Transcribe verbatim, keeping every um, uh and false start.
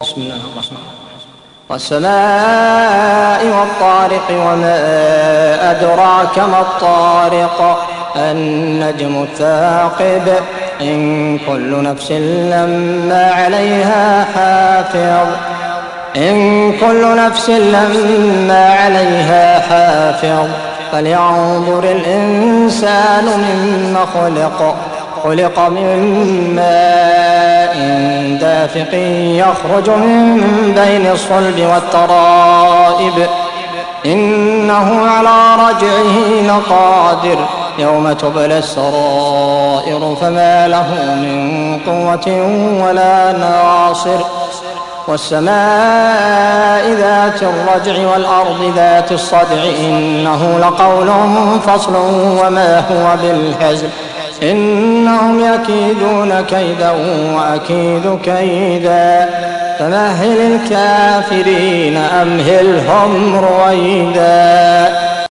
بسم الله الرحمن الرحيم. والسماء والطارق وما أدراك ما الطارق النجم الثاقب إن كل نفس لما عليها حافظ إن كل نفس لما عليها حافظ فلينظر الإنسان مما خلق خلق من ماء دافق يخرج من بين الصلب والترائب إنه على رجعه لقادر يوم تبلى السرائر فما له من قوة ولا ناصر والسماء ذات الرجع والأرض ذات الصدع إنه لقول فصل وما هو بالهزل إنهم يكيدون كيدا وأكيد كيدا فمهل الكافرين أمهلهم رويدا.